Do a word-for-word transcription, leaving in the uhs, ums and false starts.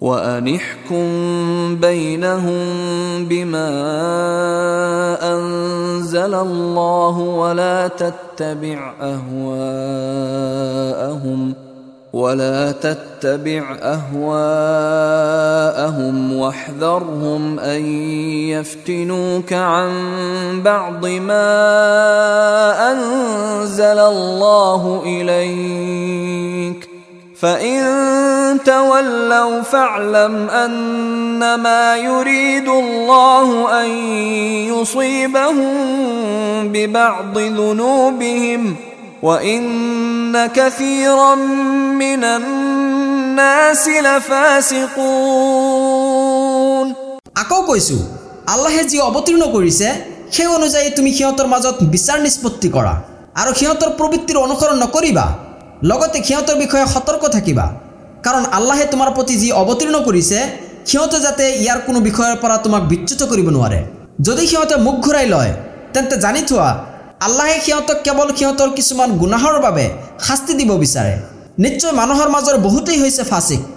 وأنحكم بينهم بما أنزل الله ولا تتبع أهواءهم ولا تتبع أهواءهم واحذرهم أن يفتنوك عن بعض ما أنزل الله إليك فإن تولوا فاعلم أنما يريد الله أن يصيبهم ببعض ذنوبهم وإن كثيرا من الناس لفاسقون আকৌ কৈছো আল্লাহে যি অবতীৰ্ণ কৰিছে সেই অনুযায়ী তুমি সিহঁতৰ মাজত বিচাৰ নিষ্পত্তি কৰা আৰু সিহঁতৰ প্ৰবৃত্তিৰ অনুসৰণ নকৰিবা লগতে সিহঁতৰ বিষয়ে সতৰ্ক থাকিবা কাৰণ আল্লাহে তোমাৰ প্ৰতি যি অবতীৰ্ণ কৰিছে সিহঁতে যাতে ইয়াৰ কোনো বিষয়ৰ পৰা তোমাক বিচ্যুত কৰিব নোৱাৰে যদি সিহঁতে মুখ ঘূৰাই লয় তেন্তে জানি থোৱা আল্লাহে সিহঁতক কেৱল সিহঁতৰ কিছুমান গুনাহৰ বাবে শাস্তি দিব বিচাৰে নিশ্চয় মানুহৰ মাজৰ বহুতেই হৈছে ফাসিক